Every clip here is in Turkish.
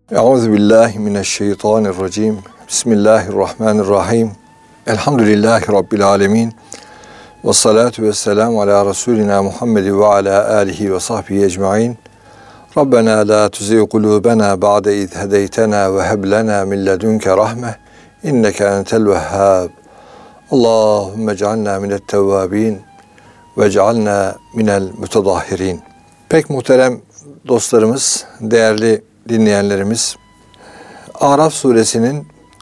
Euzubillahimineşşeytanirracim. Bismillahirrahmanirrahim. Elhamdülillahi Rabbil alemin. Ve salatu ve selamu ala Resulina Muhammed ve ala alihi ve sahbihi ecmain. Rabbena la tuzigh kulubena ba'de iz hedeytena ve heb lena min ledunke rahme. İnneke entel vehhab. Allahümme ec'alna minet tevvabin ve ec'alna minel mütedahhirin. Pek muhterem dostlarımız, değerli dinleyenlerimiz, Araf suresinin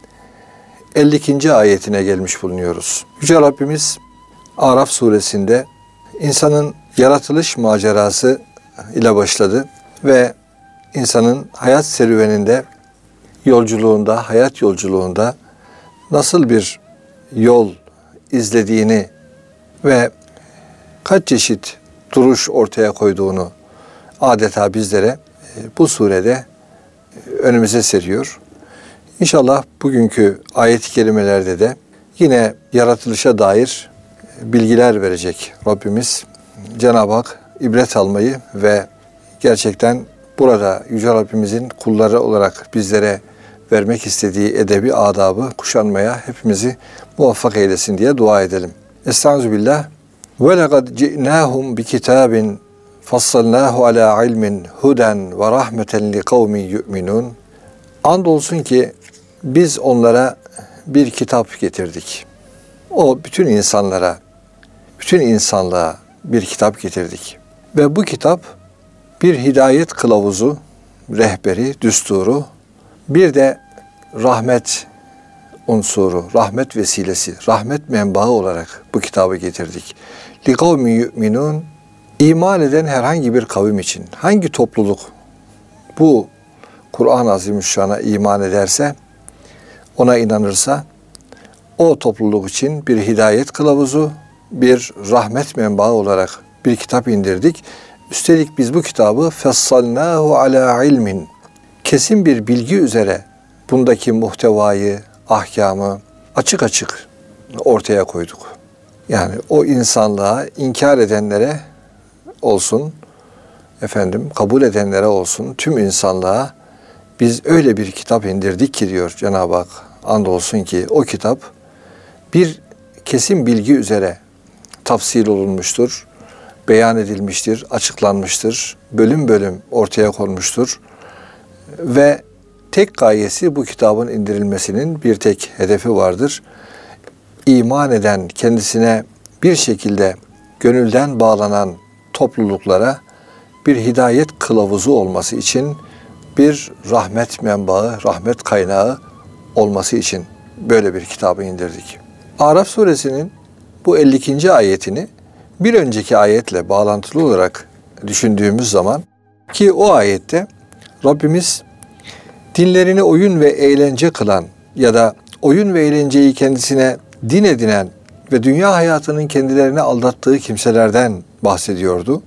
52. ayetine gelmiş bulunuyoruz. Yüce Rabbimiz Araf suresinde insanın yaratılış macerası ile başladı ve insanın hayat serüveninde, yolculuğunda, hayat yolculuğunda nasıl bir yol izlediğini ve kaç çeşit duruş ortaya koyduğunu adeta bizlere bu surede önümüze seriyor. İnşallah bugünkü ayet-i kerimelerde de yine yaratılışa dair bilgiler verecek Rabbimiz. Cenab-ı Hak ibret almayı ve gerçekten burada Yüce Rabbimizin kulları olarak bizlere vermek istediği edebi adabı kuşanmaya hepimizi muvaffak eylesin diye dua edelim. Estağfirullah. Ve lekad ci'nâhum bi kitabin fassalnâhu alâ ilmin huden ve rahmeten li kavmin yu'minun. Andolsun ki biz onlara bir kitap getirdik. O bütün insanlığa bir kitap getirdik. Ve bu kitap bir hidayet kılavuzu, rehberi, düsturu, bir de rahmet unsuru, rahmet vesilesi, rahmet menbaı olarak bu kitabı getirdik. Li kavmin yu'minun. İman eden herhangi bir kavim için, hangi topluluk bu Kur'an-ı Azimüşşan'a iman ederse, ona inanırsa, o topluluk için bir hidayet kılavuzu, bir rahmet menbaı olarak bir kitap indirdik. Üstelik biz bu kitabı fessalnâhu alâ ilmin, kesin bir bilgi üzere bundaki muhtevayı, ahkamı açık açık ortaya koyduk. Yani o insanlığa inkar edenlere olsun, kabul edenlere olsun, tüm insanlığa biz öyle bir kitap indirdik ki diyor Cenab-ı Hak. Andolsun ki o kitap bir kesin bilgi üzere tafsil olunmuştur, beyan edilmiştir, açıklanmıştır, bölüm bölüm ortaya konmuştur ve tek gayesi bu kitabın indirilmesinin bir tek hedefi vardır. İman eden, kendisine bir şekilde gönülden bağlanan topluluklara bir hidayet kılavuzu olması için, bir rahmet menbaı, rahmet kaynağı olması için böyle bir kitabı indirdik. Araf suresinin bu 52. ayetini bir önceki ayetle bağlantılı olarak düşündüğümüz zaman, ki o ayette Rabbimiz dinlerini oyun ve eğlence kılan ya da oyun ve eğlenceyi kendisine din edinen ve dünya hayatının kendilerini aldattığı kimselerden bahsediyordu.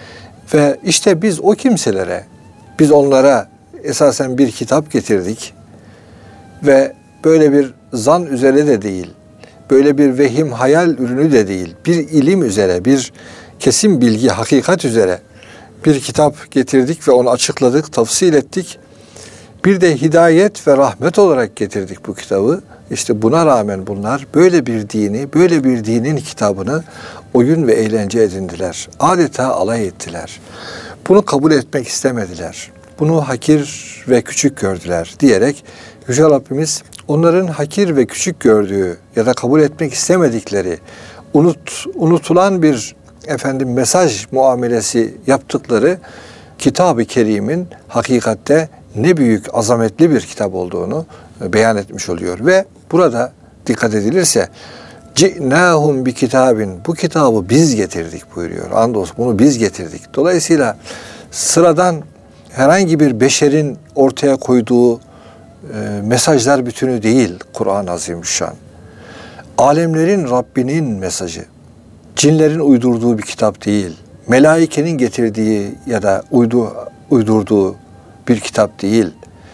Ve işte biz o kimselere, biz onlara esasen bir kitap getirdik ve böyle bir zan üzere de değil, böyle bir vehim hayal ürünü de değil, bir ilim üzere, bir kesin bilgi, hakikat üzere bir kitap getirdik ve onu açıkladık, tafsil ettik. Bir de hidayet ve rahmet olarak getirdik bu kitabı. İşte buna rağmen bunlar böyle bir dini, böyle bir dinin kitabını oyun ve eğlence edindiler. Adeta alay ettiler. Bunu kabul etmek istemediler. Bunu hakir ve küçük gördüler diyerek Yüce Rabbimiz onların hakir ve küçük gördüğü ya da kabul etmek istemedikleri, unutulan bir mesaj muamelesi yaptıkları Kitab-ı Kerim'in hakikatte ne büyük, azametli bir kitap olduğunu beyan etmiş oluyor. Ve burada dikkat edilirse ci'nâhum bi kitabin, bu kitabı biz getirdik buyuruyor. Andolsun bunu biz getirdik. Dolayısıyla sıradan herhangi bir beşerin ortaya koyduğu mesajlar bütünü değil Kur'an-ı Azimüşşan. Alemlerin Rabbinin mesajı. Cinlerin uydurduğu bir kitap değil. Melaikenin getirdiği ya da uydurduğu bir kitap değil.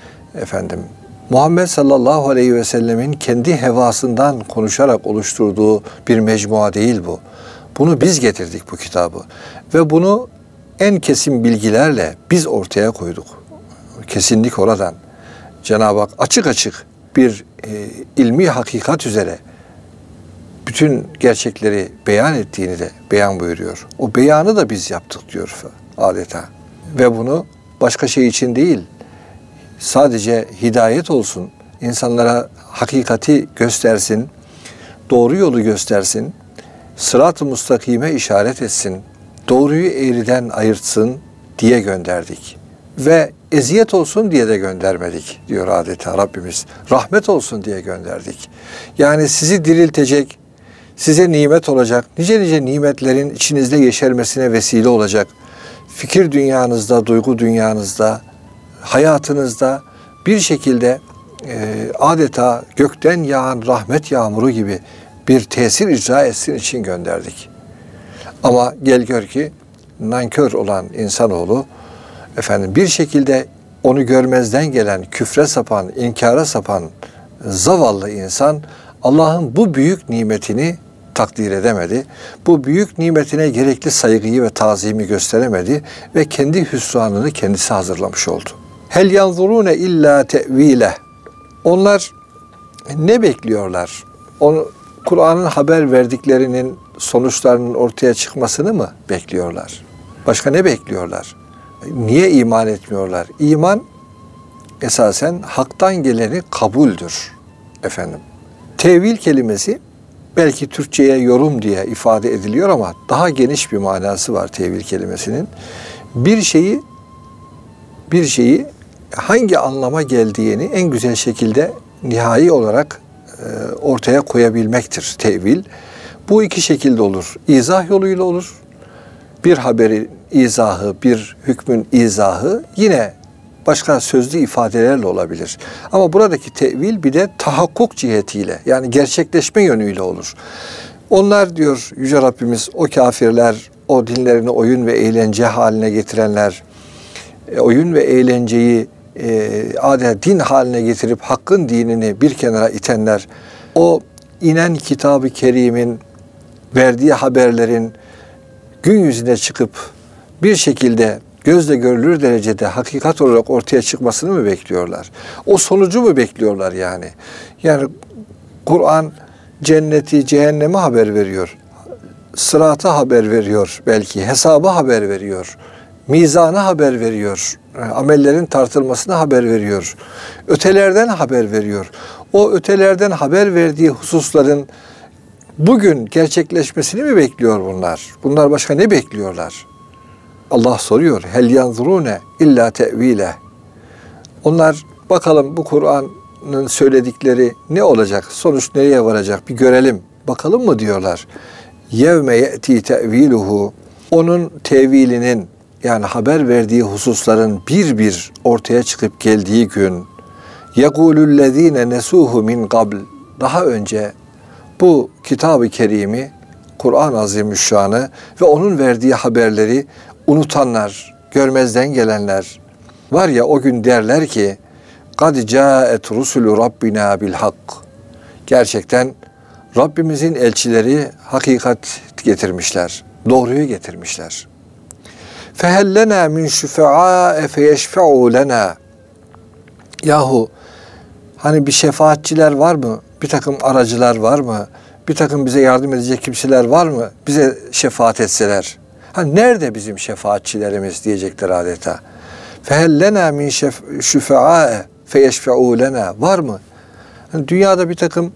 Muhammed sallallahu aleyhi ve sellemin kendi hevasından konuşarak oluşturduğu bir mecmua değil bu. Bunu biz getirdik bu kitabı. Ve bunu en kesin bilgilerle biz ortaya koyduk. Kesinlik oradan. Cenab-ı Hak açık açık bir ilmi hakikat üzere bütün gerçekleri beyan ettiğini de beyan buyuruyor. O beyanı da biz yaptık diyor adeta. Ve bunu başka şey için değil, sadece hidayet olsun, insanlara hakikati göstersin, doğru yolu göstersin, sırat-ı mustakime işaret etsin, doğruyu eğriden ayırtsın diye gönderdik. Ve eziyet olsun diye de göndermedik diyor adeta Rabbimiz. Rahmet olsun diye gönderdik. Yani sizi diriltecek, size nimet olacak, nice nimetlerin içinizde yeşermesine vesile olacak. Fikir dünyanızda, duygu dünyanızda, hayatınızda bir şekilde adeta gökten yağan rahmet yağmuru gibi bir tesir icra etsin için gönderdik. Ama gel gör ki nankör olan insanoğlu bir şekilde onu görmezden gelen, küfre sapan, inkara sapan zavallı insan Allah'ın bu büyük nimetini takdir edemedi. Bu büyük nimetine gerekli saygıyı ve tazimi gösteremedi ve kendi hüsranını kendisi hazırlamış oldu. Hel yanzurune illa te'vile. Onlar ne bekliyorlar? Onu Kur'an'ın haber verdiklerinin sonuçlarının ortaya çıkmasını mı bekliyorlar? Başka ne bekliyorlar? Niye iman etmiyorlar? İman esasen haktan geleni kabuldür efendim. Tevil kelimesi belki Türkçe'ye yorum diye ifade ediliyor ama daha geniş bir manası var tevil kelimesinin. Bir şeyi hangi anlama geldiğini en güzel şekilde nihai olarak ortaya koyabilmektir tevil. Bu iki şekilde olur. İzah yoluyla olur. Bir haberin izahı, bir hükmün izahı yine başka sözlü ifadelerle olabilir. Ama buradaki tevil bir de tahakkuk cihetiyle, yani gerçekleşme yönüyle olur. Onlar diyor Yüce Rabbimiz, o kafirler, o dinlerini oyun ve eğlence haline getirenler, oyun ve eğlenceyi adeta din haline getirip hakkın dinini bir kenara itenler, o inen Kitab-ı Kerim'in verdiği haberlerin gün yüzüne çıkıp bir şekilde gözle görülür derecede hakikat olarak ortaya çıkmasını mı bekliyorlar? O sonucu mu bekliyorlar yani? Yani Kur'an cenneti, cehennemi haber veriyor. Sıratı haber veriyor belki, hesabı haber veriyor. Mizanı haber veriyor. Amellerin tartılmasını haber veriyor. Ötelerden haber veriyor. O ötelerden haber verdiği hususların bugün gerçekleşmesini mi bekliyor bunlar? Bunlar başka ne bekliyorlar? Allah soruyor. Hel yanzurune illa te'vile. Onlar bakalım bu Kur'an'ın söyledikleri ne olacak? Sonuç nereye varacak? Bir görelim. Bakalım mı diyorlar. Yevme ye'ti te'viluhu. Onun tevilinin, yani haber verdiği hususların bir bir ortaya çıkıp geldiği gün, yekulullezine nesuhu min qabl. Daha önce bu Kitab-ı Kerim'i, Kur'an-ı Azimüşşan'ı ve onun verdiği haberleri unutanlar, görmezden gelenler var ya, o gün derler ki قَدْ جَاءَتْ رُسُلُ رَبِّنَا بِالْحَقِّ. Gerçekten Rabbimizin elçileri hakikat getirmişler, doğruyu getirmişler. فَهَلْ لَنَا مِنْ شُفَعَاءَ فَيَشْفَعُوا لَنَا. Yahu hani bir şefaatçiler var mı? Bir takım aracılar var mı? Bir takım bize yardım edecek kimseler var mı? Bize şefaat etseler. Nerede bizim şefaatçilerimiz diyecekler adeta. فَهَلْ لَنَا مِنْ شُفَعَاءَ فَيَشْفَعُوا لَنَا. Var mı? Dünyada bir takım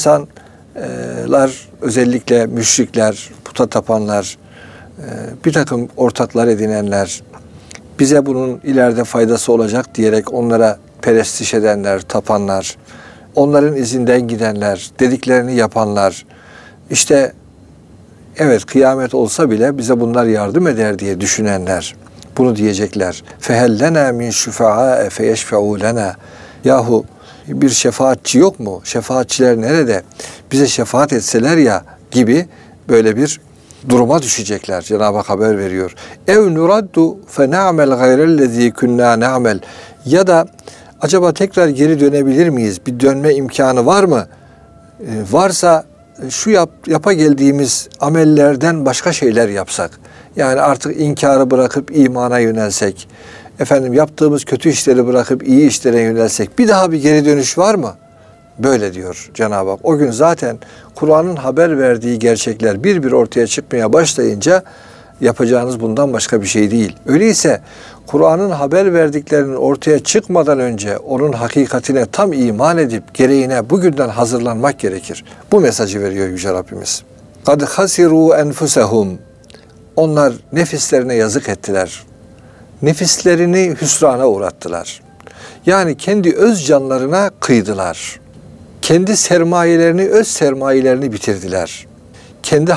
insanlar, özellikle müşrikler, puta tapanlar, bir takım ortaklar edinenler, bize bunun ileride faydası olacak diyerek onlara perestiş edenler, tapanlar, onların izinden gidenler, dediklerini yapanlar, işte evet kıyamet olsa bile bize bunlar yardım eder diye düşünenler bunu diyecekler. فَهَلْ لَنَا مِنْ شُفَعَاءَ فَيَشْفَعُوا لَنَا. Yahu bir şefaatçi yok mu? Şefaatçiler nerede? Bize şefaat etseler ya gibi böyle bir duruma düşecekler. Cenab-ı Hak haber veriyor. اَوْ نُرَدُّ فَنَعْمَلْ غَيْرَ الَّذ۪ي كُنَّا نَعْمَلْ. Ya da acaba tekrar geri dönebilir miyiz? Bir dönme imkanı var mı? Varsa şu yapa geldiğimiz amellerden başka şeyler yapsak. Yani artık inkarı bırakıp imana yönelsek, yaptığımız kötü işleri bırakıp iyi işlere yönelsek bir daha bir geri dönüş var mı? Böyle diyor Cenab-ı Hak. O gün zaten Kur'an'ın haber verdiği gerçekler bir bir ortaya çıkmaya başlayınca yapacağınız bundan başka bir şey değil. Öyleyse Kur'an'ın haber verdiklerinin ortaya çıkmadan önce onun hakikatine tam iman edip gereğine bugünden hazırlanmak gerekir. Bu mesajı veriyor Yüce Rabbimiz. قَدْ خَسِرُوا أَنْفُسَهُمْ Onlar nefislerine yazık ettiler. Nefislerini hüsrana uğrattılar. Yani kendi öz canlarına kıydılar. Kendi sermayelerini, öz sermayelerini bitirdiler. Kendi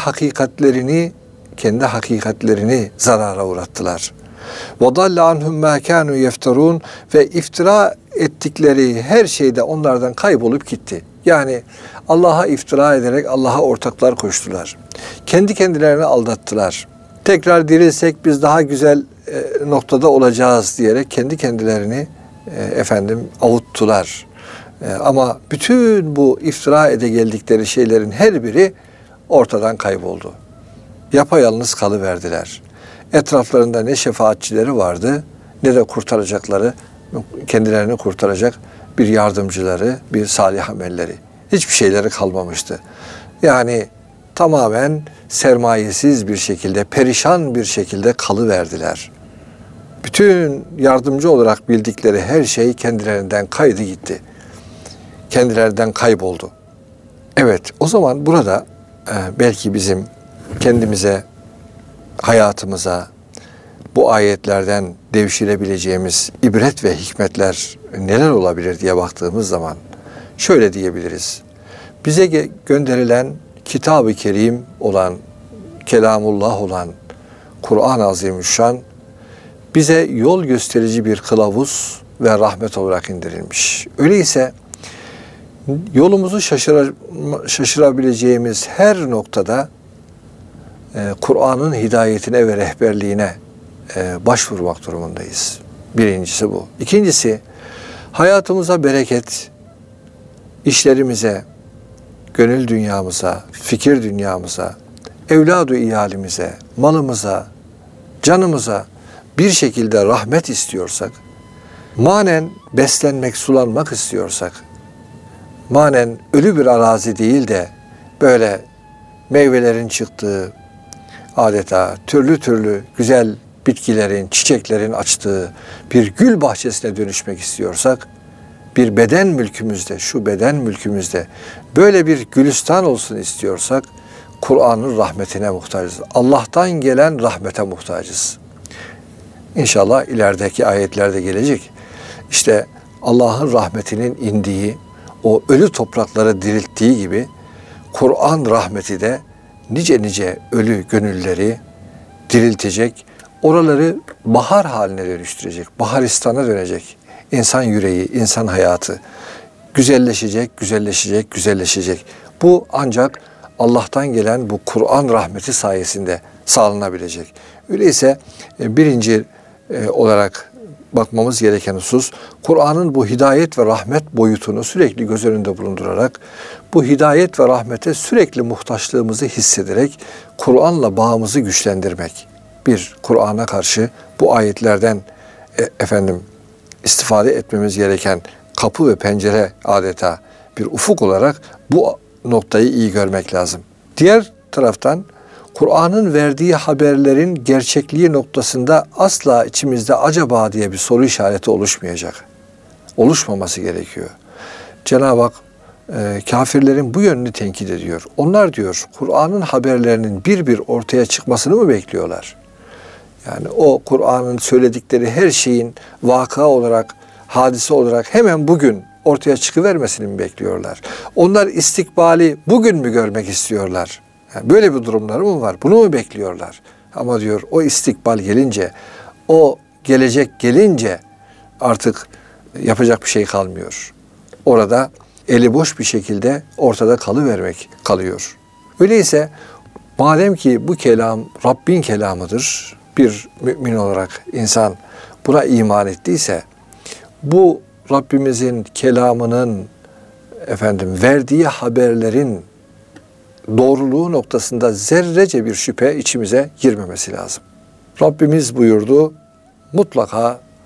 hakikatlerini zarara uğrattılar. وَضَلَّ عَنْهُمْ مَا كَانُوا يَفْتَرُونَ Ve iftira ettikleri her şeyde onlardan kaybolup gitti. Yani Allah'a iftira ederek Allah'a ortaklar koştular. Kendi kendilerini aldattılar. Tekrar dirilsek biz daha güzel noktada olacağız diyerek kendi kendilerini avuttular. Ama bütün bu iftira ede geldikleri şeylerin her biri ortadan kayboldu. Yapayalnız kalıverdiler. Etraflarında ne şefaatçileri vardı ne de kendilerini kurtaracak bir yardımcıları, bir salih amelleri. Hiçbir şeyleri kalmamıştı. Yani tamamen sermayesiz bir şekilde, perişan bir şekilde kalıverdiler. Bütün yardımcı olarak bildikleri her şey kendilerinden kaydı gitti. Kendilerinden kayboldu. Evet, o zaman burada belki bizim kendimize, hayatımıza bu ayetlerden devşirebileceğimiz ibret ve hikmetler neler olabilir diye baktığımız zaman şöyle diyebiliriz. Bize gönderilen Kitab-ı Kerim olan, Kelamullah olan Kur'an-ı Azimüşşan bize yol gösterici bir kılavuz ve rahmet olarak indirilmiş. Öyleyse yolumuzu şaşırabileceğimiz her noktada Kur'an'ın hidayetine ve rehberliğine başvurmak durumundayız. Birincisi bu. İkincisi, hayatımıza bereket, işlerimize, gönül dünyamıza, fikir dünyamıza, evladu iyalimize, malımıza, canımıza bir şekilde rahmet istiyorsak, manen beslenmek, sulanmak istiyorsak, manen ölü bir arazi değil de böyle meyvelerin çıktığı, adeta türlü türlü güzel bitkilerin, çiçeklerin açtığı bir gül bahçesine dönüşmek istiyorsak, bir beden mülkümüzde, şu beden mülkümüzde böyle bir gülistan olsun istiyorsak, Kur'an'ın rahmetine muhtacız. Allah'tan gelen rahmete muhtacız. İnşallah ilerideki ayetlerde gelecek. İşte Allah'ın rahmetinin indiği, o ölü toprakları dirilttiği gibi Kur'an rahmeti de nice nice ölü gönülleri diriltecek, oraları bahar haline dönüştürecek, baharistana dönecek. İnsan yüreği, insan hayatı güzelleşecek, güzelleşecek, güzelleşecek. Bu ancak Allah'tan gelen bu Kur'an rahmeti sayesinde sağlanabilecek. Öyleyse birinci olarak bakmamız gereken husus, Kur'an'ın bu hidayet ve rahmet boyutunu sürekli göz önünde bulundurarak, bu hidayet ve rahmete sürekli muhtaçlığımızı hissederek Kur'an'la bağımızı güçlendirmek. Bir, Kur'an'a karşı bu ayetlerden istifade etmemiz gereken kapı ve pencere adeta bir ufuk olarak bu noktayı iyi görmek lazım. Diğer taraftan Kur'an'ın verdiği haberlerin gerçekliği noktasında asla içimizde acaba diye bir soru işareti oluşmayacak. Oluşmaması gerekiyor. Cenab-ı Hak kafirlerin bu yönünü tenkit ediyor. Onlar diyor Kur'an'ın haberlerinin bir bir ortaya çıkmasını mı bekliyorlar? Yani o Kur'an'ın söyledikleri her şeyin vaka olarak, hadise olarak hemen bugün ortaya çıkıvermesini mi bekliyorlar? Onlar istikbali bugün mü görmek istiyorlar? Yani böyle bir durumları mı var? Bunu mu bekliyorlar? Ama diyor o istikbal gelince, o gelecek gelince artık yapacak bir şey kalmıyor. Orada eli boş bir şekilde ortada kalıvermek kalıyor. Öyleyse madem ki bu kelam Rabbin kelamıdır, bir mümin olarak insan buna iman ettiyse, bu Rabbimizin kelamının verdiği haberlerin doğruluğu noktasında zerrece bir şüphe içimize girmemesi lazım. Rabbimiz buyurdu, mutlaka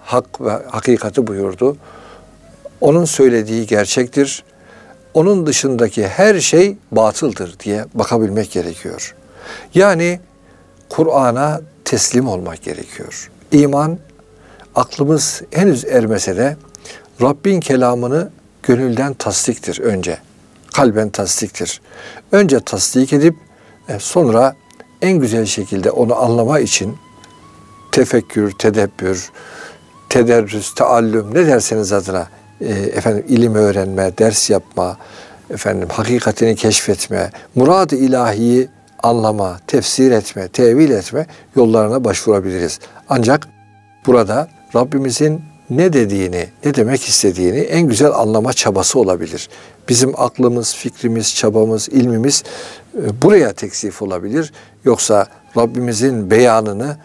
hak ve hakikati buyurdu. Onun söylediği gerçektir. Onun dışındaki her şey batıldır diye bakabilmek gerekiyor. Yani Kur'an'a teslim olmak gerekiyor. İman, aklımız henüz ermese de Rabbin kelamını gönülden tasdiktir önce. Kalben tasdiktir. Önce tasdik edip sonra en güzel şekilde onu anlama için tefekkür, tedebbür, tederrüs, taallüm ne derseniz adına ilim öğrenme, ders yapma, hakikatini keşfetme, murad-ı ilahiyi anlama, tefsir etme, tevil etme yollarına başvurabiliriz. Ancak burada Rabbimizin ne dediğini, ne demek istediğini en güzel anlama çabası olabilir. Bizim aklımız, fikrimiz, çabamız, ilmimiz buraya teksif olabilir. Yoksa Rabbimizin beyanını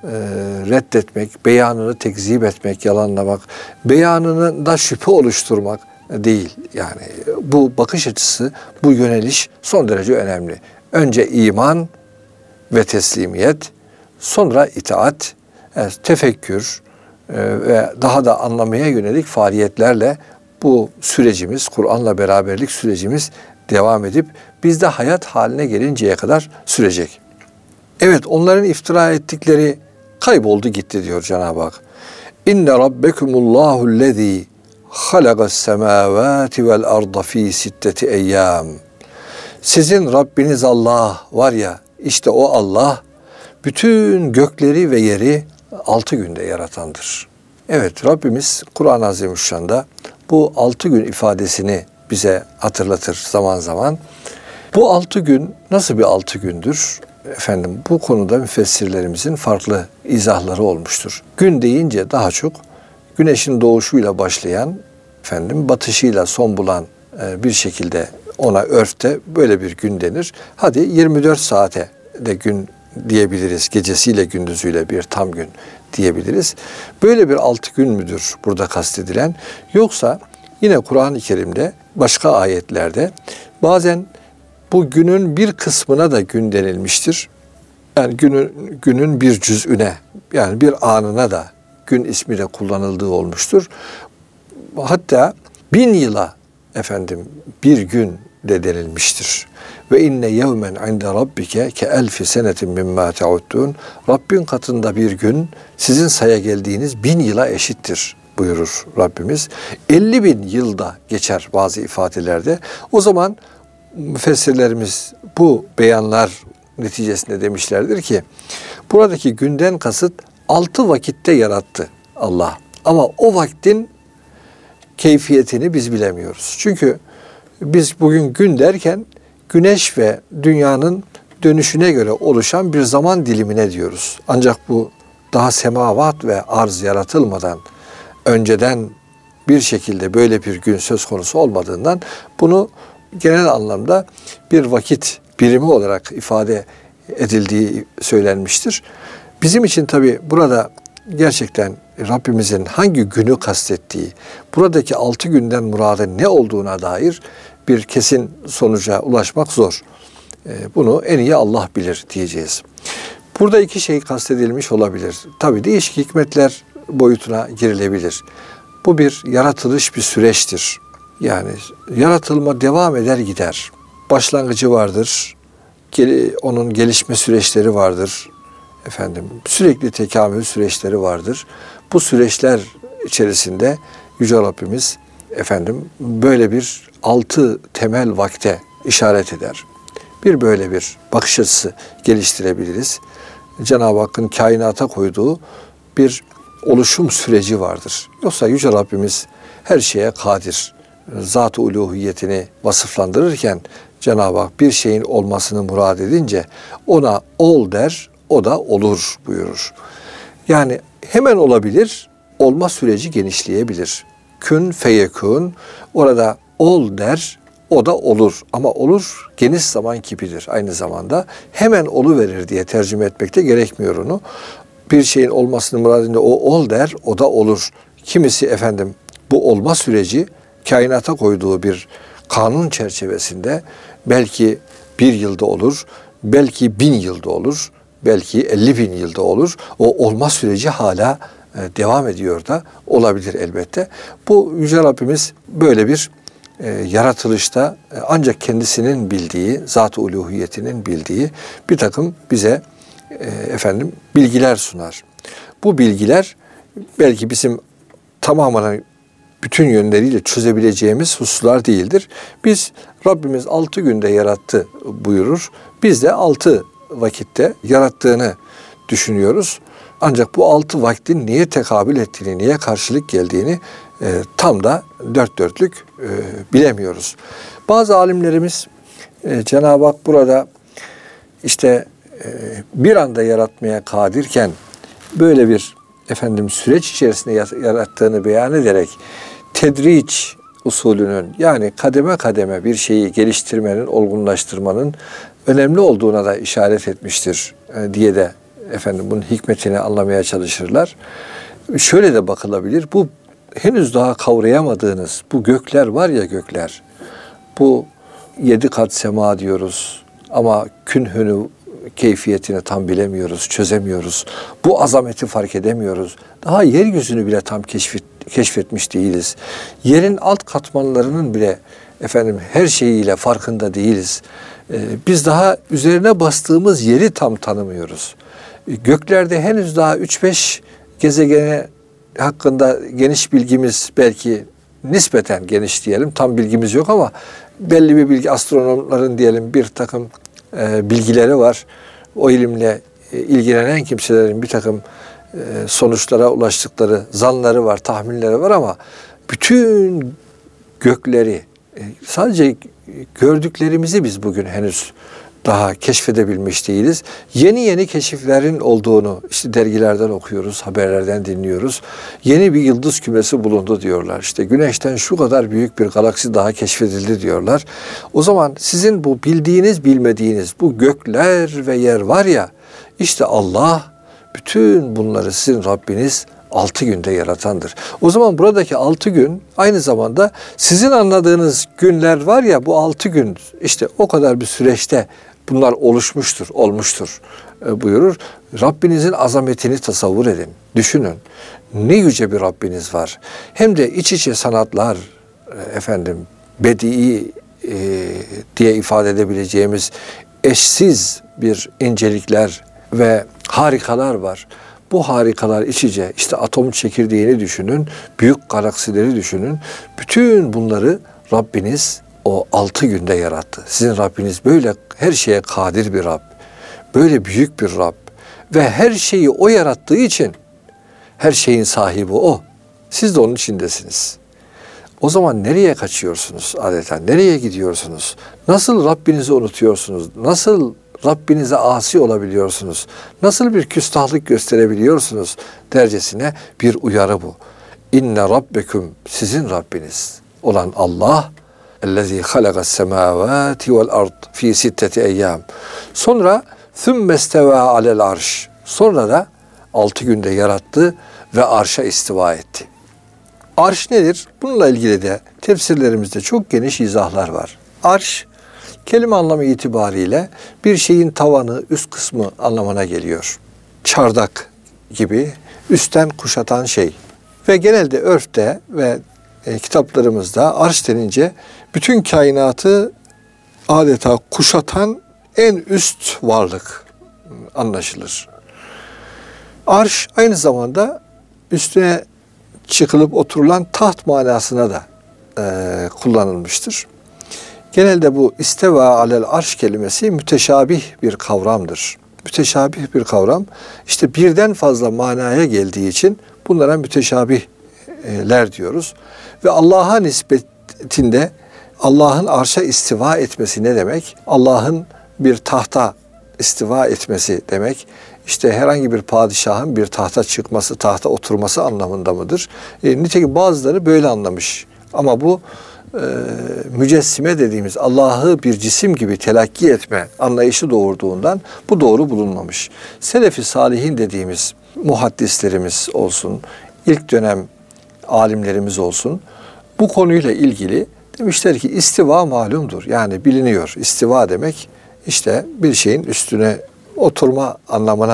reddetmek, beyanını tekzip etmek, yalanlamak, beyanında şüphe oluşturmak değil. Yani bu bakış açısı, bu yöneliş son derece önemli. Önce iman ve teslimiyet, sonra itaat, tefekkür ve daha da anlamaya yönelik faaliyetlerle bu sürecimiz, Kur'an'la beraberlik sürecimiz devam edip bizde hayat haline gelinceye kadar sürecek. Evet, onların iftira ettikleri kayboldu gitti diyor Cenab-ı Hak. İnne rabbekumullahul lezî halagas semâvâti vel arda fî sitteti eyyâm. Sizin Rabbiniz Allah var ya, işte o Allah bütün gökleri ve yeri 6 günde yaratandır. Evet, Rabbimiz Kur'an-ı Azimüşşan'da bu 6 gün ifadesini bize hatırlatır zaman zaman. Bu 6 gün nasıl bir 6 gündür? Bu konuda müfessirlerimizin farklı izahları olmuştur. Gün deyince daha çok güneşin doğuşuyla başlayan, batışıyla son bulan bir şekilde ona örfte böyle bir gün denir. Hadi 24 saate de gün diyebiliriz. Gecesiyle gündüzüyle bir tam gün diyebiliriz. Böyle bir 6 gün müdür burada kastedilen? Yoksa yine Kur'an-ı Kerim'de başka ayetlerde bazen bu günün bir kısmına da gün denilmiştir. Yani günün bir cüz'üne, yani bir anına da gün ismi de kullanıldığı olmuştur. Hatta 1000 yıla bir gün de denilmiştir. Ve inne yevmen inde rabbike ke elfi senetin mimma ta'uddun. Rabbin katında bir gün sizin saya geldiğiniz 1000 yıla eşittir buyurur Rabbimiz. 50.000 yılda geçer bazı ifadelerde. O zaman müfessirlerimiz bu beyanlar neticesinde demişlerdir ki buradaki günden kasıt 6 vakitte yarattı Allah. Ama o vaktin keyfiyetini biz bilemiyoruz. Çünkü biz bugün gün derken güneş ve dünyanın dönüşüne göre oluşan bir zaman dilimine diyoruz. Ancak bu daha semavat ve arz yaratılmadan önceden bir şekilde böyle bir gün söz konusu olmadığından bunu genel anlamda bir vakit birimi olarak ifade edildiği söylenmiştir. Bizim için tabi burada gerçekten Rabbimizin hangi günü kastettiği, buradaki 6 günden muradı ne olduğuna dair bir kesin sonuca ulaşmak zor. Bunu en iyi Allah bilir diyeceğiz. Burada 2 şey kastedilmiş olabilir. Tabi değişik hikmetler boyutuna girilebilir. Bu bir yaratılış bir süreçtir. Yani yaratılma devam eder gider. Başlangıcı vardır. Onun gelişme süreçleri vardır. Sürekli tekamül süreçleri vardır. Bu süreçler içerisinde Yüce Rabbimiz böyle bir 6 temel vakte işaret eder. Böyle bir bakış açısı geliştirebiliriz. Cenab-ı Hakk'ın kainata koyduğu bir oluşum süreci vardır. Yoksa Yüce Rabbimiz her şeye kadir. Zat-ı uluhiyetini vasıflandırırken Cenab-ı Hak bir şeyin olmasını murad edince ona ol der, o da olur buyurur. Yani hemen olabilir, olma süreci genişleyebilir. Kün feyekün, orada ol der, o da olur. Ama olur geniş zaman kipidir aynı zamanda. Hemen oluverir diye tercüme etmekte gerekmiyor onu. Bir şeyin olmasını murad edince o ol der, o da olur. Kimisi bu olma süreci kainata koyduğu bir kanun çerçevesinde belki 1 yılda olur, belki 1000 yılda olur, belki 50.000 yılda olur. O olma süreci hala devam ediyor da olabilir elbette. Bu Yüce Rabbimiz böyle bir yaratılışta ancak kendisinin bildiği, zat-ı uluhiyetinin bildiği bir takım bize bilgiler sunar. Bu bilgiler belki bizim tamamen bütün yönleriyle çözebileceğimiz hususlar değildir. Biz Rabbimiz 6 günde yarattı buyurur. Biz de 6 vakitte yarattığını düşünüyoruz. Ancak bu 6 vaktin niye tekabül ettiğini, niye karşılık geldiğini tam da dört dörtlük bilemiyoruz. Bazı alimlerimiz Cenab-ı Hak burada bir anda yaratmaya kadirken böyle bir süreç içerisinde yarattığını beyan ederek tedriç usulünün, yani kademe kademe bir şeyi geliştirmenin, olgunlaştırmanın önemli olduğuna da işaret etmiştir diye de bunun hikmetini anlamaya çalışırlar. Şöyle de bakılabilir. Bu henüz daha kavrayamadığınız bu gökler var ya, gökler. Bu 7 kat sema diyoruz ama künhünü, keyfiyetini tam bilemiyoruz, çözemiyoruz. Bu azameti fark edemiyoruz. Daha yeryüzünü bile tam keşfetmiş değiliz. Yerin alt katmanlarının bile her şeyiyle farkında değiliz. Biz daha üzerine bastığımız yeri tam tanımıyoruz. Göklerde henüz daha 3-5 gezegene hakkında geniş bilgimiz, belki nispeten geniş diyelim, tam bilgimiz yok ama belli bir bilgi, astronomların diyelim bir takım bilgileri var. O ilimle ilgilenen kimselerin bir takım sonuçlara ulaştıkları zanları var, tahminleri var ama bütün gökleri, sadece gördüklerimizi biz bugün henüz daha keşfedebilmiş değiliz. Yeni yeni keşiflerin olduğunu dergilerden okuyoruz, haberlerden dinliyoruz. Yeni bir yıldız kümesi bulundu diyorlar. Güneşten şu kadar büyük bir galaksi daha keşfedildi diyorlar. O zaman sizin bu bildiğiniz, bilmediğiniz bu gökler ve yer var ya, Allah bütün bunları sizin Rabbiniz 6 günde yaratandır. O zaman buradaki 6 gün aynı zamanda sizin anladığınız günler var ya, bu 6 gün o kadar bir süreçte bunlar oluşmuştur, olmuştur buyurur. Rabbinizin azametini tasavvur edin, düşünün. Ne yüce bir Rabbiniz var. Hem de iç içe sanatlar, bedii diye ifade edebileceğimiz eşsiz bir incelikler ve harikalar var. Bu harikalar iç içe, atom çekirdeğini düşünün, büyük galaksileri düşünün. Bütün bunları Rabbiniz o 6 günde yarattı. Sizin Rabbiniz böyle her şeye kadir bir Rab. Böyle büyük bir Rab. Ve her şeyi O yarattığı için her şeyin sahibi O. Siz de onun içindesiniz. O zaman nereye kaçıyorsunuz adeta? Nereye gidiyorsunuz? Nasıl Rabbinizi unutuyorsunuz? Nasıl Rabbinize asi olabiliyorsunuz? Nasıl bir küstahlık gösterebiliyorsunuz dercesine bir uyarı bu. İnne Rabbeküm, sizin Rabbiniz olan Allah, ellezî halagas semâvâti vel ard fî sitteti eyyâm. Sonra thümme istevâ alel arş. Sonra da 6 günde yarattı ve arşa istiva etti. Arş nedir? Bununla ilgili de tefsirlerimizde çok geniş izahlar var. Arş, kelime anlamı itibariyle bir şeyin tavanı, üst kısmı anlamına geliyor. Çardak gibi üstten kuşatan şey. Ve genelde örfte ve kitaplarımızda arş denince bütün kainatı adeta kuşatan en üst varlık anlaşılır. Arş aynı zamanda üstüne çıkılıp oturulan taht manasına da kullanılmıştır. Genelde bu isteva alel arş kelimesi müteşabih bir kavramdır. Müteşabih bir kavram. Birden fazla manaya geldiği için bunlara müteşabihler diyoruz. Ve Allah'a nispetinde Allah'ın arşa istiva etmesi ne demek? Allah'ın bir tahta istiva etmesi demek. Herhangi bir padişahın bir tahta çıkması, tahta oturması anlamında mıdır? Nitekim bazıları böyle anlamış. Ama bu mücessime dediğimiz Allah'ı bir cisim gibi telakki etme anlayışı doğurduğundan bu doğru bulunmamış. Selefi salihin dediğimiz muhaddislerimiz olsun, ilk dönem alimlerimiz olsun, bu konuyla ilgili demişler ki istiva malumdur. Yani biliniyor. İstiva demek bir şeyin üstüne oturma anlamına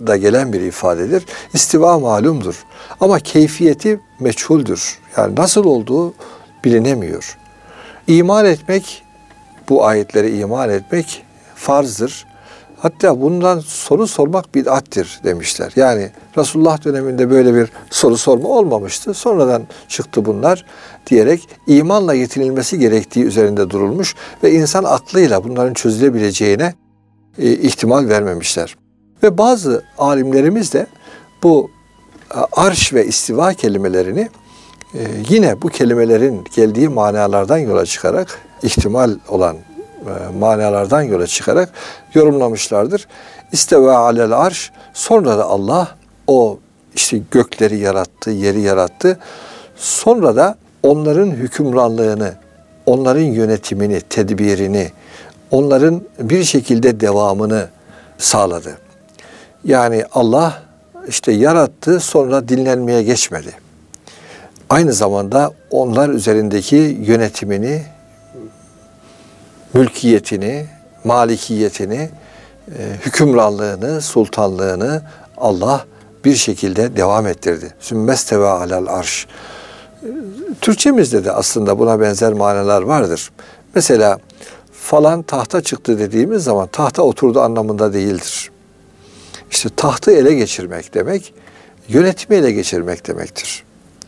da gelen bir ifadedir. İstiva malumdur. Ama keyfiyeti meçhuldür. Yani nasıl olduğu bilinemiyor. İman etmek, bu ayetleri iman etmek farzdır. Hatta bundan soru sormak bid'attir demişler. Yani Resulullah döneminde böyle bir soru sorma olmamıştı. Sonradan çıktı bunlar diyerek imanla yetinilmesi gerektiği üzerinde durulmuş ve insan aklıyla bunların çözülebileceğine ihtimal vermemişler. Ve bazı alimlerimiz de bu arş ve istiva kelimelerini yine bu kelimelerin geldiği manalardan yola çıkarak, ihtimal olan manalardan yola çıkarak yorumlamışlardır. İsteva alel arş, sonra da Allah o işte gökleri yarattı, yeri yarattı. Sonra da onların hükümranlığını, onların yönetimini, tedbirini, onların bir şekilde devamını sağladı. Yani Allah işte yarattı, sonra dinlenmeye geçmedi. Aynı zamanda onlar üzerindeki yönetimini, mülkiyetini, malikiyetini, hükümranlığını, sultanlığını Allah bir şekilde devam ettirdi. Sümmesteve alel arş. Türkçemizde de aslında buna benzer manalar vardır. Mesela falan tahta çıktı dediğimiz zaman tahta oturdu anlamında değildir. İşte tahtı ele geçirmek demek, yönetimi ele geçirmek demektir.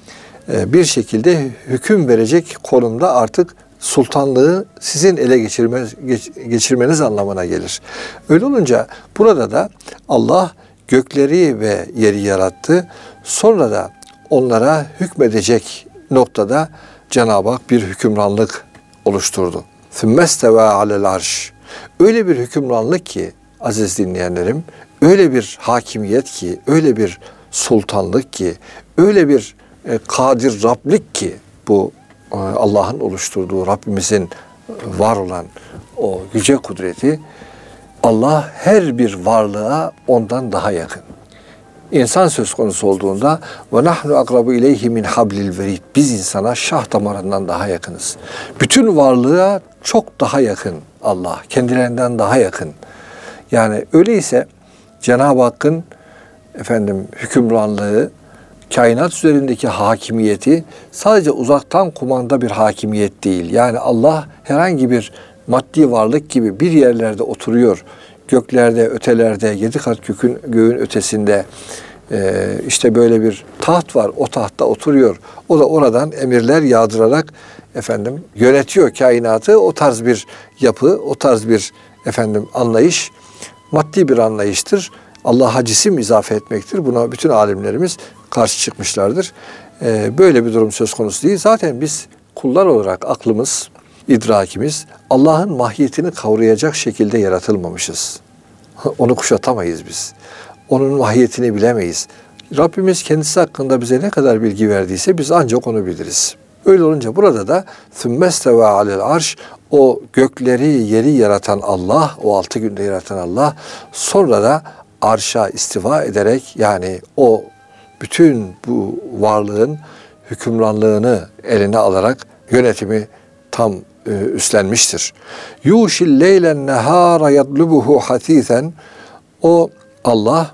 Bir şekilde hüküm verecek konumda artık sultanlığı sizin ele geçirmeniz anlamına gelir. Öyle olunca burada da Allah gökleri ve yeri yarattı. Sonra da onlara hükmedecek noktada Cenab-ı Hak bir hükümranlık oluşturdu. Sümmesteve alel arş. Öyle bir hükümranlık ki aziz dinleyenlerim, öyle bir hakimiyet ki, öyle bir sultanlık ki, öyle bir kadir Rablik ki bu Allah'ın oluşturduğu, Rabbimizin var olan o yüce kudreti, Allah her bir varlığa ondan daha yakın. İnsan söz konusu olduğunda ve nahnu akrabu ileyhi min hablil verid. Biz insana şah damarından daha yakınız. Bütün varlığa çok daha yakın Allah. Kendilerinden daha yakın. Yani öyleyse Cenab-ı Hakk'ın hükümranlığı, kainat üzerindeki hakimiyeti sadece uzaktan kumanda bir hakimiyet değil. Yani Allah herhangi bir maddi varlık gibi bir yerlerde oturuyor. Göklerde, ötelerde, 7 kat göğün ötesinde işte böyle bir taht var. O tahtta oturuyor. O da oradan emirler yağdırarak yönetiyor kainatı. O tarz bir yapı, o tarz bir anlayış maddi bir anlayıştır. Allah'a cisim izafe etmektir. Buna bütün alimlerimiz karşı çıkmışlardır. Böyle bir durum söz konusu değil. Zaten biz kullar olarak aklımız, idrakimiz Allah'ın mahiyetini kavrayacak şekilde yaratılmamışız. Onu kuşatamayız biz. Onun mahiyetini bilemeyiz. Rabbimiz kendisi hakkında bize ne kadar bilgi verdiyse biz ancak onu biliriz. Öyle olunca burada da sümmesteve alel arş, o gökleri, yeri yaratan Allah, o 6 günde yaratan Allah, sonra da arşa istiva ederek, yani o bütün bu varlığın hükümranlığını eline alarak yönetimi tam üstlenmiştir. Yuşil leylen nehara yadlubuhu hatithen. O Allah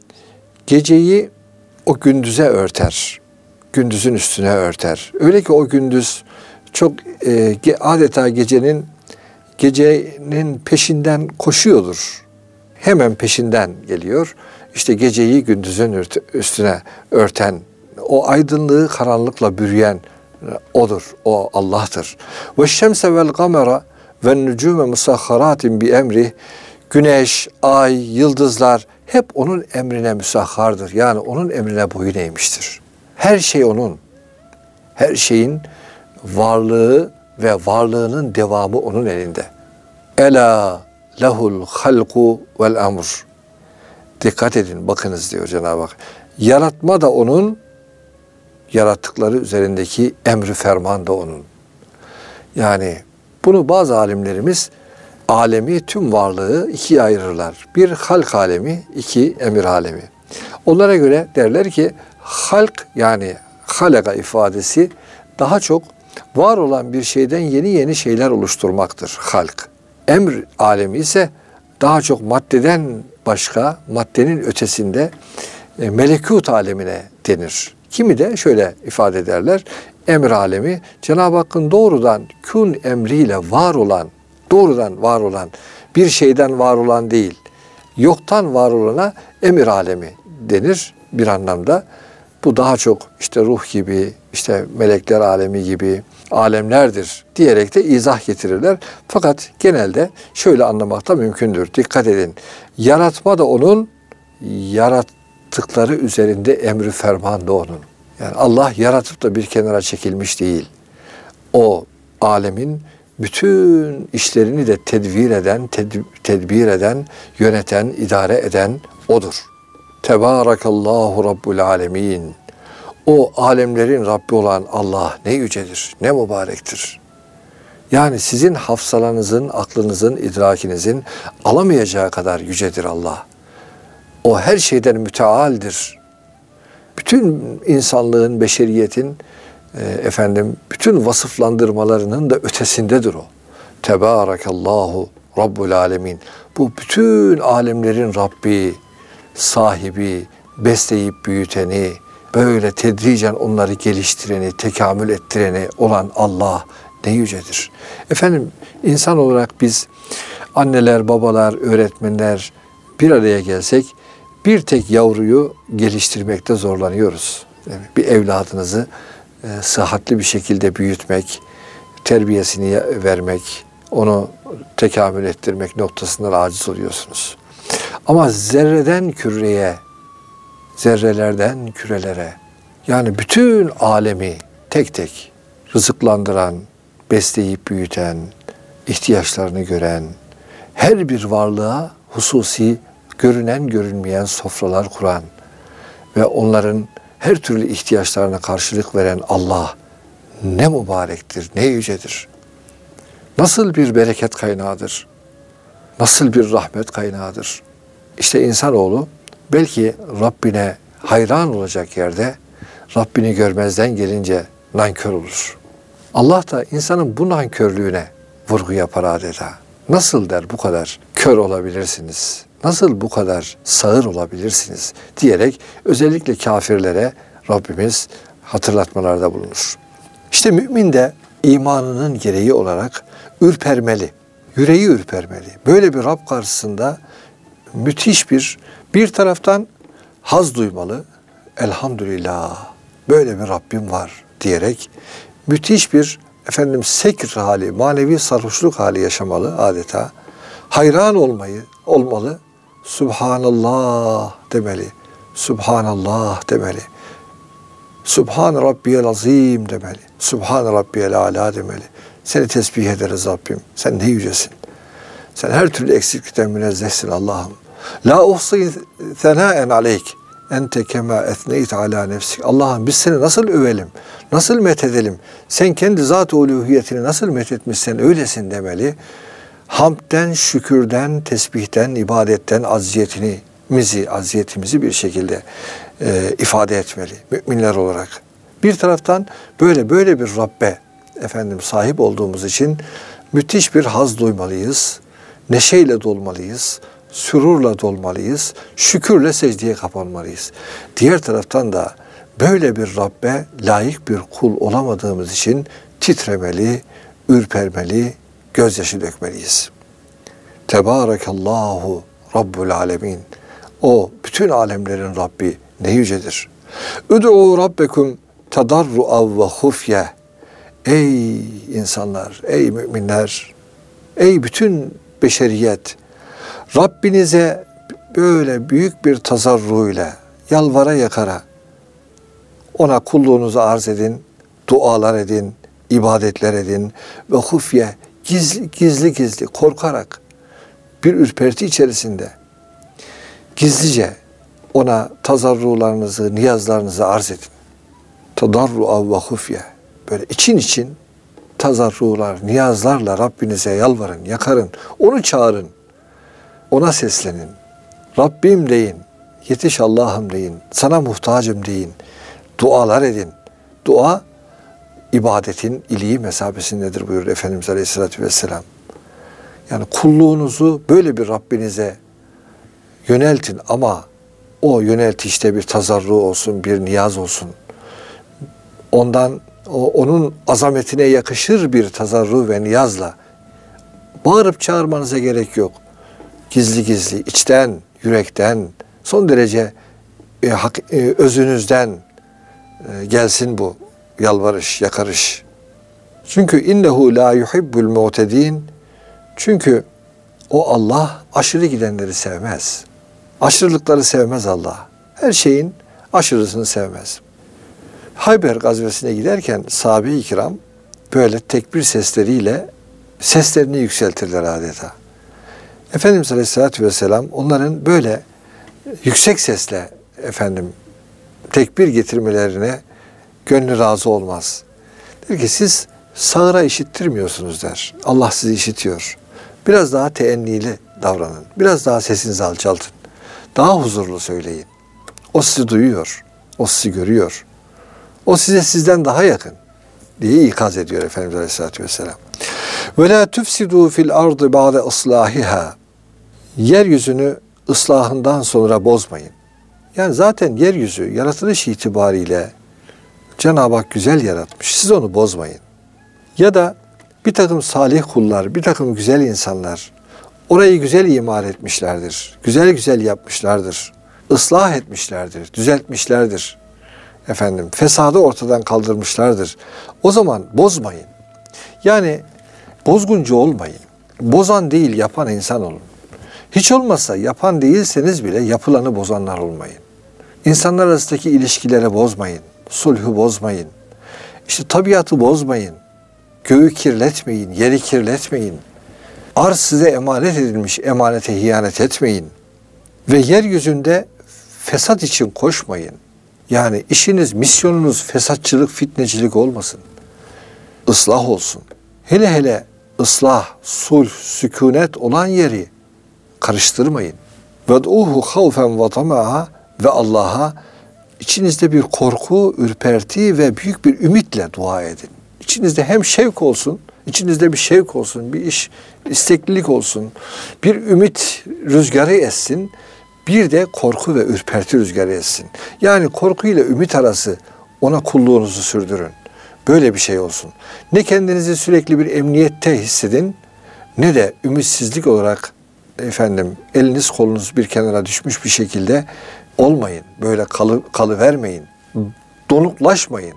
geceyi o gündüze örter. Gündüzün üstüne örter. Öyle ki o gündüz çok adeta gecenin peşinden koşuyordur. Hemen peşinden geliyor. İşte geceyi gündüzün üstüne örten, o aydınlığı karanlıkla bürüyen odur, o Allah'tır. Ve şemse vel kamera ve nücume musahharatin bi emri. Güneş, ay, yıldızlar hep onun emrine müsahhardır. Yani onun emrine boyun eğmiştir. Her şey onun. Her şeyin varlığı ve varlığının devamı onun elinde. Ela lehul halku vel amr. Dikkat edin, bakınız diyor Cenab-ı Hak. Yaratma da onun, yarattıkları üzerindeki emri ferman da onun. Yani bunu bazı alimlerimiz alemi, tüm varlığı ikiye ayırırlar. Bir halk alemi, iki emir alemi. Onlara göre derler ki halk, yani halaka ifadesi daha çok var olan bir şeyden yeni yeni şeyler oluşturmaktır halk. Emr alemi ise daha çok maddeden başka, maddenin ötesinde melekut alemine denir. Kimi de şöyle ifade ederler. Emir alemi, Cenab-ı Hakk'ın doğrudan kün emriyle var olan, doğrudan var olan, bir şeyden var olan değil, yoktan var olana emir alemi denir bir anlamda. Bu daha çok işte ruh gibi, işte melekler alemi gibi alemlerdir diyerek de izah getirirler. Fakat genelde şöyle anlamak da mümkündür. Dikkat edin. Yaratma da onun, yarattıkları üzerinde emri ferman da onun. Yani Allah yaratıp da bir kenara çekilmiş değil. O alemin bütün işlerini de tedbir eden, yöneten, idare eden O'dur. Tebârakallahu Rabbul alemin. O alemlerin Rabbi olan Allah ne yücedir, ne mübarektir. Yani sizin hafsalanızın, aklınızın, idrakinizin alamayacağı kadar yücedir Allah. O her şeyden mütealdir. Bütün insanlığın, beşeriyetin, bütün vasıflandırmalarının da ötesindedir o. Tebârakallahu Rabbul alemin. Bu bütün alemlerin Rabbi, sahibi, besleyip büyüteni, böyle tedricen onları geliştireni, tekamül ettireni olan Allah ne yücedir. Efendim, insan olarak biz anneler, babalar, öğretmenler bir araya gelsek bir tek yavruyu geliştirmekte zorlanıyoruz. Yani bir evladınızı sıhhatli bir şekilde büyütmek, terbiyesini vermek, onu tekamül ettirmek noktasından aciz oluyorsunuz. Ama zerreden küreye, zerrelerden kürelere, yani bütün alemi tek tek rızıklandıran, besleyip büyüten, ihtiyaçlarını gören, her bir varlığa hususi görünen görünmeyen sofralar kuran ve onların her türlü ihtiyaçlarına karşılık veren Allah ne mübarektir, ne yücedir. Nasıl bir bereket kaynağıdır, nasıl bir rahmet kaynağıdır. İşte insanoğlu belki Rabbine hayran olacak yerde Rabbini görmezden gelince nankör olur. Allah da insanın bu nankörlüğüne vurgu yapar adeta. Nasıl der bu kadar kör olabilirsiniz? Nasıl bu kadar sağır olabilirsiniz? Diyerek özellikle kafirlere Rabbimiz hatırlatmalarda bulunur. İşte mümin de imanının gereği olarak ürpermeli, yüreği ürpermeli. Böyle bir Rab karşısında müthiş bir taraftan haz duymalı. Elhamdülillah böyle bir Rabbim var diyerek müthiş bir sekr hali, manevi sarhoşluk hali yaşamalı adeta. Hayran olmalı. Subhanallah demeli. Subhanallah demeli. Subhan Rabbiyel Azim demeli. Subhan Rabbiyel Ala demeli. Seni tesbih ederiz Rabbim. Sen ne yücesin. Sen her türlü eksiklikten münezzehsin Allah'ım. La uhsi senaen aleyk. Ente kema etneyt ala nefsik. Allah'ım biz seni nasıl övelim? Nasıl methedelim? Sen kendi zat-ı uluhiyetini nasıl methetmişsen öylesin demeli. Hamdden, şükürden, tesbihten, ibadetten aziyetimizi bir şekilde ifade etmeli müminler olarak. Bir taraftan böyle bir Rabbe sahip olduğumuz için müthiş bir haz duymalıyız. Neşeyle dolmalıyız. Sürurla dolmalıyız. Şükürle secdeye kapanmalıyız. Diğer taraftan da böyle bir Rabbe layık bir kul olamadığımız için titremeli, ürpermeli, gözyaşı dökmeliyiz. Tebârekallahu Rabbul alemin. O bütün alemlerin Rabbi ne yücedir. Üd'û Rabbekum tadarru'av ve hufye. Ey insanlar, ey müminler, ey bütün beşeriyet, Rabbinize böyle büyük bir tazarruyla, yalvara yakara ona kulluğunuzu arz edin, dualar edin, ibadetler edin ve hufye, gizli korkarak bir ürperti içerisinde gizlice ona tazarrularınızı, niyazlarınızı arz edin. Tadarru'a ve hufye. Böyle için tazarrular, niyazlarla Rabbinize yalvarın, yakarın, onu çağırın, ona seslenin. Rabbim deyin, yetiş Allah'ım deyin, sana muhtacım deyin, dualar edin. Dua, ibadetin iliği mesabesindedir buyurdu Efendimiz Aleyhisselatü Vesselam. Yani kulluğunuzu böyle bir Rabbinize yöneltin ama o yöneltişte bir tazarru olsun, bir niyaz olsun. Onun azametine yakışır bir tazarru ve niyazla bağırıp çağırmanıza gerek yok. Gizli gizli, içten, yürekten, son derece özünüzden gelsin bu yalvarış, yakarış. Çünkü innehu la yuhibbul mu'tedin. Çünkü o Allah aşırı gidenleri sevmez. Aşırılıkları sevmez Allah. Her şeyin aşırısını sevmez. Hayber gazvesine giderken sahabe-i kiram böyle tekbir sesleriyle seslerini yükseltirler adeta. Efendimiz Aleyhisselatü Vesselam onların böyle yüksek sesle tekbir getirmelerine gönlü razı olmaz. Der ki siz sağıra işittirmiyorsunuz der. Allah sizi işitiyor. Biraz daha teennili davranın. Biraz daha sesinizi alçaltın. Daha huzurlu söyleyin. O sizi duyuyor. O sizi görüyor. O size sizden daha yakın diye ikaz ediyor Efendimiz Aleyhisselatü Vesselam. Ve la tufsidu fil ardı ba'de islahiha. Yeryüzünü ıslahından sonra bozmayın. Yani zaten yeryüzü yaratılış itibariyle Cenab-ı Hak güzel yaratmış. Siz onu bozmayın. Ya da bir takım salih kullar, bir takım güzel insanlar orayı güzel imar etmişlerdir. Güzel güzel yapmışlardır. Islah etmişlerdir, düzeltmişlerdir. Fesadı ortadan kaldırmışlardır. O zaman bozmayın. Yani bozguncu olmayın. Bozan değil, yapan insan olun. Hiç olmazsa yapan değilseniz bile yapılanı bozanlar olmayın. İnsanlar arasındaki ilişkileri bozmayın. Sulhü bozmayın. İşte tabiatı bozmayın. Göğü kirletmeyin, yeri kirletmeyin. Arz size emanet edilmiş, emanete hiyanet etmeyin. Ve yeryüzünde fesat için koşmayın. Yani işiniz, misyonunuz fesatçılık, fitnecilik olmasın. Islah olsun. Hele hele ıslah, sulh, sükunet olan yeri karıştırmayın. وَدْعُوهُ خَوْفًا وَطَمَعًا ve Allah'a içinizde bir korku, ürperti ve büyük bir ümitle dua edin. İçinizde hem şevk olsun, içinizde bir şevk olsun, bir isteklilik olsun, bir ümit rüzgarı essin, bir de korku ve ürperti rüzgarı essin. Yani korku ile ümit arası ona kulluğunuzu sürdürün. Böyle bir şey olsun. Ne kendinizi sürekli bir emniyette hissedin, ne de ümitsizlik olarak eliniz kolunuz bir kenara düşmüş bir şekilde olmayın. Böyle kalıvermeyin. Donuklaşmayın.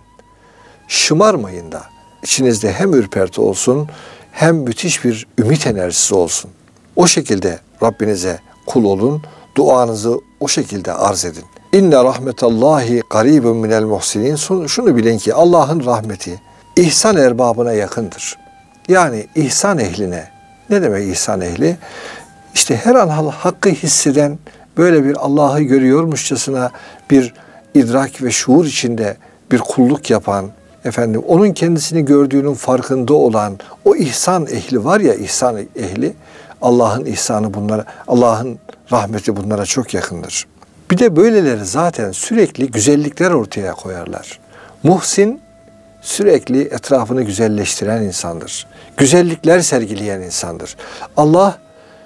Şımarmayın da. İçinizde hem ürperti olsun hem müthiş bir ümit enerjisi olsun. O şekilde Rabbinize kul olun. Duanızı o şekilde arz edin. İnne rahmetallahi garibun minel muhsinin. Şunu bilin ki Allah'ın rahmeti ihsan erbabına yakındır. Yani ihsan ehline. Ne demek ihsan ehli? İşte her an hakkı hisseden, böyle bir Allah'ı görüyormuşçasına bir idrak ve şuur içinde bir kulluk yapan, onun kendisini gördüğünün farkında olan o ihsan ehli var ya, ihsan ehli, Allah'ın ihsanı bunlara, Allah'ın rahmeti bunlara çok yakındır. Bir de böyleleri zaten sürekli güzellikler ortaya koyarlar. Muhsin sürekli etrafını güzelleştiren insandır. Güzellikler sergileyen insandır. Allah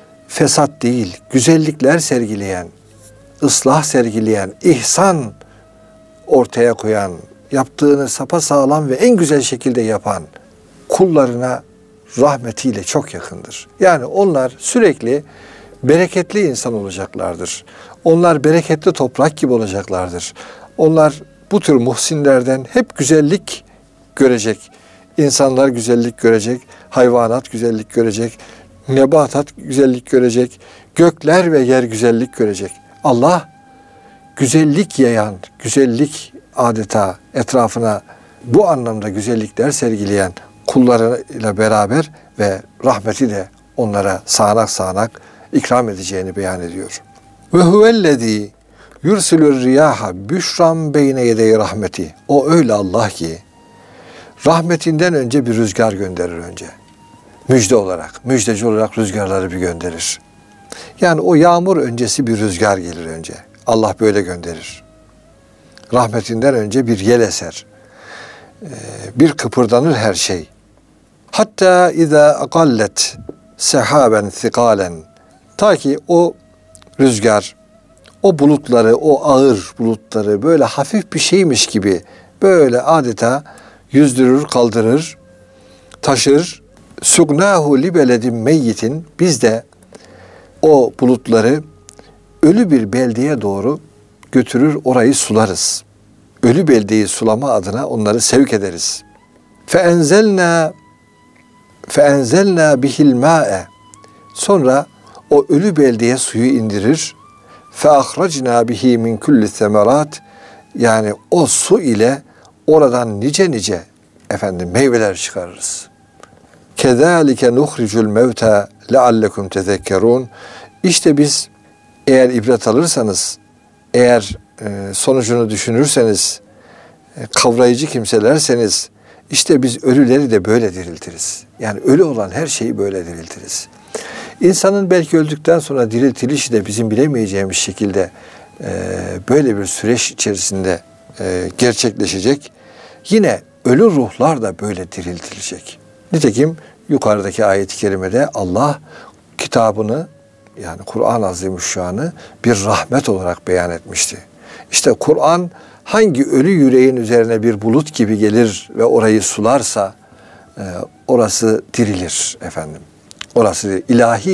fesat değil, güzellikler sergileyen, ıslah sergileyen, ihsan ortaya koyan, yaptığını sapasağlam ve en güzel şekilde yapan kullarına rahmetiyle çok yakındır. Yani onlar sürekli bereketli insan olacaklardır. Onlar bereketli toprak gibi olacaklardır. Onlar bu tür muhsinlerden hep güzellik görecek. İnsanlar güzellik görecek, hayvanat güzellik görecek, nebatat güzellik görecek, gökler ve yer güzellik görecek. Allah güzellik yayan, güzellik adeta etrafına bu anlamda güzellikler sergileyen kullarıyla beraber ve rahmeti de onlara sağanak sağanak ikram edeceğini beyan ediyor. Ve huvellezî yursilur riyaha büşran beyne yedey rahmeti. O öyle Allah ki rahmetinden önce bir rüzgar gönderir önce. Müjde olarak, müjdeci olarak rüzgarları bir gönderir. Yani o yağmur öncesi bir rüzgar gelir önce. Allah böyle gönderir. Rahmetinden önce bir yel eser. Bir kıpırdanır her şey. Hatta izâ akallet sehaben thikalen. Ta ki o rüzgar, o bulutları, o ağır bulutları böyle hafif bir şeymiş gibi böyle adeta yüzdürür, kaldırır, taşır. Sugnahu li beledin meyyitin. Biz de o bulutları ölü bir beldeye doğru götürür, orayı sularız. Ölü beldeyi sulama adına onları sevk ederiz. Feenzelna bihil ma'e. Sonra o ölü beldeye suyu indirir. Feahracna bihi min kulli semerat. Yani o su ile oradan nice meyveler çıkarırız. Kezalike nuhricul mevta leallekum tezekkerun. İşte biz eğer ibret alırsanız, eğer sonucunu düşünürseniz, kavrayıcı kimselerseniz, işte biz ölüleri de böyle diriltiriz. Yani ölü olan her şeyi böyle diriltiriz. İnsanın belki öldükten sonra diriltilişi de bizim bilemeyeceğimiz şekilde böyle bir süreç içerisinde gerçekleşecek. Yine ölü ruhlar da böyle diriltilecek. Nitekim yukarıdaki ayet-i kerimede Allah kitabını, yani Kur'an-ı Azimüşşan'ı bir rahmet olarak beyan etmişti. İşte Kur'an hangi ölü yüreğin üzerine bir bulut gibi gelir ve orayı sularsa orası dirilir efendim. Orası ilahi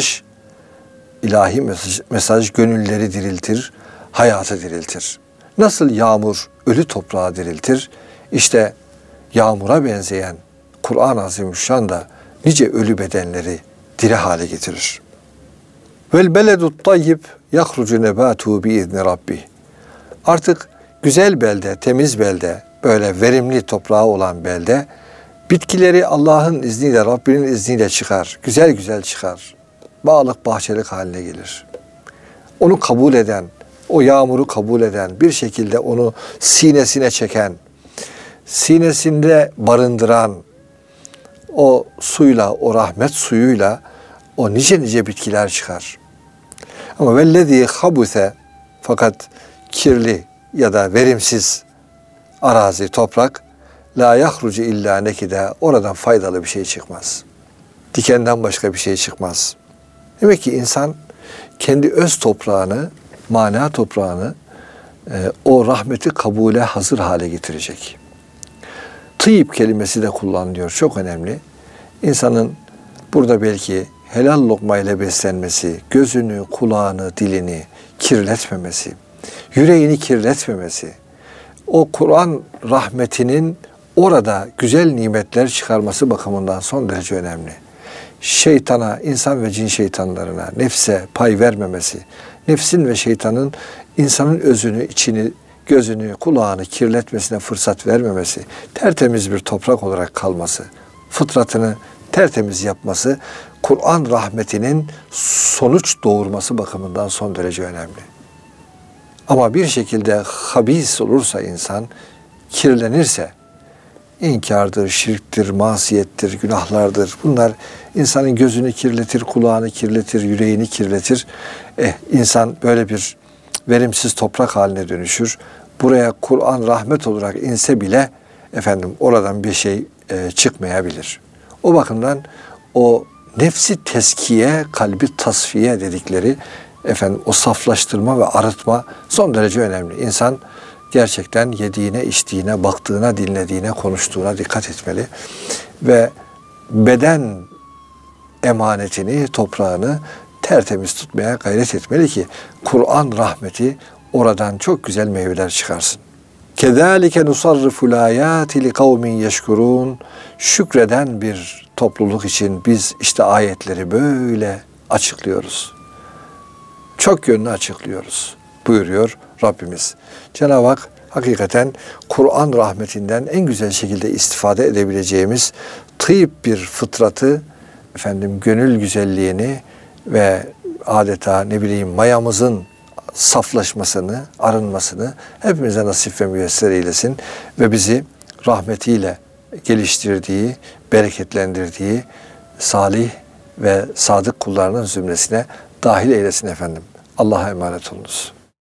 mesaj gönülleri diriltir, hayatı diriltir. Nasıl yağmur ölü toprağı diriltir? İşte yağmura benzeyen Kur'an-ı Azimüşşan da nice ölü bedenleri diri hale getirir. Vel beledut tayyib yahrucu nebatu bi izni rabbih. Artık güzel belde, temiz belde, böyle verimli toprağı olan belde bitkileri Allah'ın izniyle, Rabbinin izniyle çıkar. Güzel çıkar. Bağlık, bahçelik haline gelir. Onu kabul eden, o yağmuru kabul eden, bir şekilde onu sinesine çeken, sinesinde barındıran o suyla, o rahmet suyuyla o nice bitkiler çıkar. Ama vellezî habuse, fakat kirli ya da verimsiz arazi, toprak, la yahrucu illa nekide, oradan faydalı bir şey çıkmaz. Dikenden başka bir şey çıkmaz. Demek ki insan kendi öz toprağını, mana toprağını o rahmeti kabule hazır hale getirecek. Tıyyib kelimesi de kullanılıyor. Çok önemli. İnsanın burada belki helal lokmayla beslenmesi, gözünü, kulağını, dilini kirletmemesi, yüreğini kirletmemesi, o Kur'an rahmetinin orada güzel nimetler çıkarması bakımından son derece önemli. Şeytana, insan ve cin şeytanlarına, nefse pay vermemesi, nefsin ve şeytanın insanın özünü, içini, gözünü, kulağını kirletmesine fırsat vermemesi, tertemiz bir toprak olarak kalması, fıtratını tertemiz yapması, Kur'an rahmetinin sonuç doğurması bakımından son derece önemli. Ama bir şekilde habis olursa insan, kirlenirse, inkardır, şirktir, masiyettir, günahlardır. Bunlar insanın gözünü kirletir, kulağını kirletir, yüreğini kirletir. İnsan böyle bir verimsiz toprak haline dönüşür. Buraya Kur'an rahmet olarak inse bile oradan bir şey çıkmayabilir. O bakımdan o nefsi teskiye, kalbi tasfiye dedikleri o saflaştırma ve arıtma son derece önemli. İnsan gerçekten yediğine, içtiğine, baktığına, dinlediğine, konuştuğuna dikkat etmeli. Ve beden emanetini, toprağını tertemiz tutmaya gayret etmeli ki Kur'an rahmeti oradan çok güzel meyveler çıkarsın. Kezalike nusarriful ayati li kavmin yeşkurun. Şükreden bir topluluk için biz işte ayetleri böyle açıklıyoruz. Çok yönlü açıklıyoruz buyuruyor Rabbimiz. Cenab-ı Hak hakikaten Kur'an rahmetinden en güzel şekilde istifade edebileceğimiz tıyyib bir fıtratı, gönül güzelliğini ve adeta mayamızın saflaşmasını, arınmasını hepimize nasip ve müyesser eylesin ve bizi rahmetiyle geliştirdiği, bereketlendirdiği salih ve sadık kullarının zümresine dahil eylesin efendim. Allah'a emanet olunuz.